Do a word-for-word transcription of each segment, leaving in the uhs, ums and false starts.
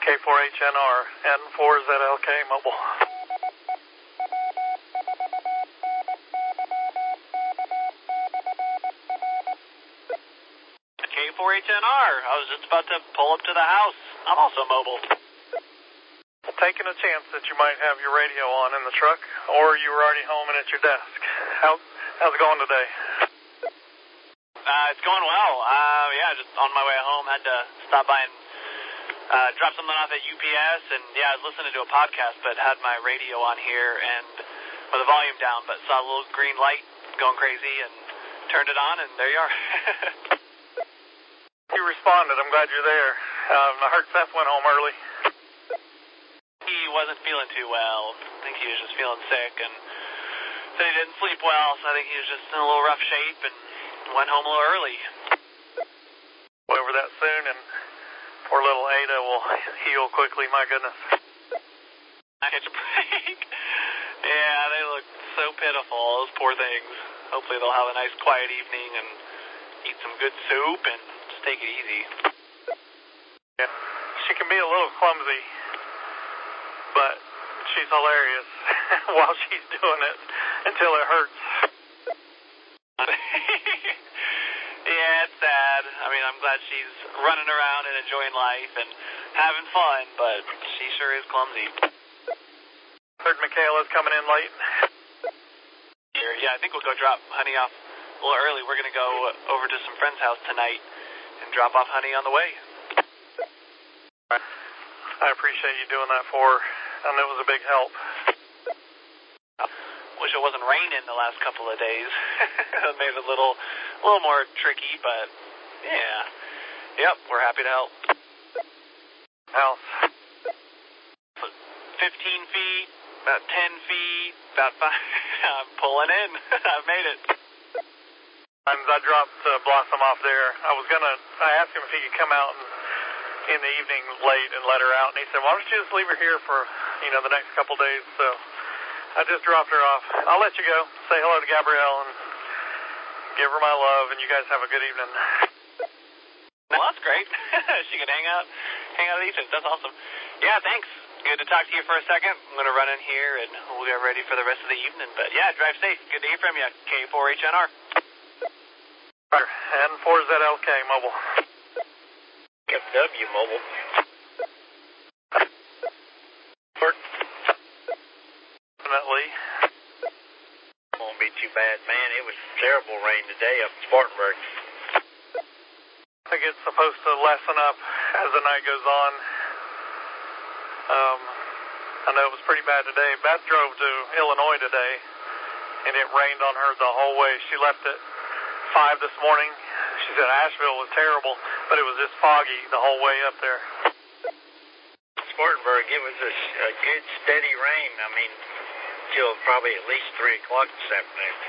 K four H N R, N four Z L K mobile. K four H N R, I was just about to pull up to the house. I'm also mobile. Taking a chance that you might have your radio on in the truck, or you were already home and at your desk. How, how's it going today? Uh, it's going well. Uh, yeah, just on my way home, had to stop by and uh, drop something off at U P S, and yeah, I was listening to a podcast, but had my radio on here and with the volume down, but saw a little green light going crazy and turned it on, and there you are. You responded. I'm glad you're there. Um, I heard Seth went home early. He wasn't feeling too well. I think he was just feeling sick, and said he didn't sleep well, so I think he was just in a little rough shape and went home a little early. Over that soon, and poor little Ada will heal quickly, my goodness. I catch a break. Yeah, they look so pitiful, those poor things. Hopefully they'll have a nice quiet evening and eat some good soup and just take it easy. Yeah, she can be a little clumsy, but she's hilarious while she's doing it until it hurts. Yeah, it's sad. I mean, I'm glad she's running around and enjoying life and having fun, but she sure is clumsy. Heard Michaela's coming in late. Here, yeah, I think we'll go drop Honey off a little early. We're going to go over to some friend's house tonight and drop off Honey on the way. I appreciate you doing that for her, and it was a big help. Wish it wasn't raining the last couple of days. It made it a little, a little more tricky, but yeah. Yep, we're happy to help. House. fifteen feet, about ten feet, about five. I'm pulling in. I've made it. I dropped uh, Blossom off there. I was going to, I asked him if he could come out and, in the evening late and let her out, and he said, why don't you just leave her here for, you know, the next couple days, so I just dropped her off. I'll let you go. Say hello to Gabrielle and give her my love, and you guys have a good evening. Well, that's great. She can hang out, hang out at Ethan's. That's awesome. Yeah, thanks. Good to talk to you for a second. I'm going to run in here, and we'll get ready for the rest of the evening. But yeah, drive safe. Good to hear from you. K four H N R. N four Z L K mobile. F W mobile. Definitely. Won't be too bad, man. It was terrible rain today up in Spartanburg. I think it's supposed to lessen up as the night goes on. Um, I know it was pretty bad today. Beth drove to Illinois today, and it rained on her the whole way. She left at five this morning. She said Asheville was terrible, but it was just foggy the whole way up there. Spartanburg, it was a, a good, steady rain. I mean, till probably at least three o'clock this afternoon.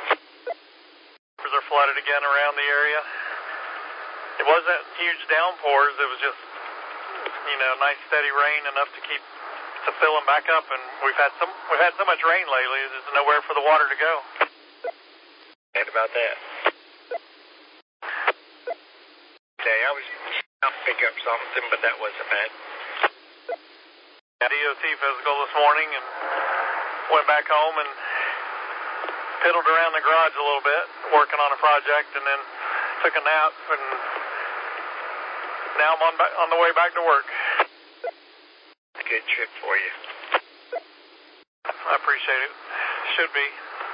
Are flooded again around the area. It wasn't huge downpours. It was just, you know, nice steady rain enough to keep to fill them back up. And we've had some we've had so much rain lately. There's nowhere for the water to go. Bad about that. Today I was trying to pick up something, but that wasn't bad. D O T physical this morning and went back home and piddled around the garage a little bit, working on a project, and then took a nap, and now I'm on, back, on the way back to work. A good trip for you. I appreciate it. Should be.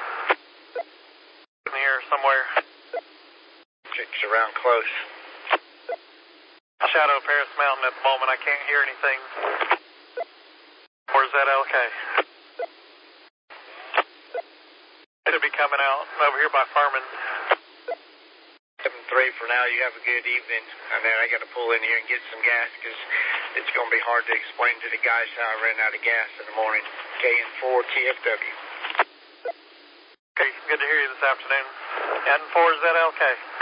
In here somewhere. Tricks around close. Shadow of Paris Mountain at the moment. I can't hear anything. Where's that L K? It'll be coming out over here by Furman. seven three for now. You have a good evening. And then I got to pull in here and get some gas because it's going to be hard to explain to the guys how I ran out of gas in the morning. K N four T F W. Okay, good to hear you this afternoon. N four Z L K.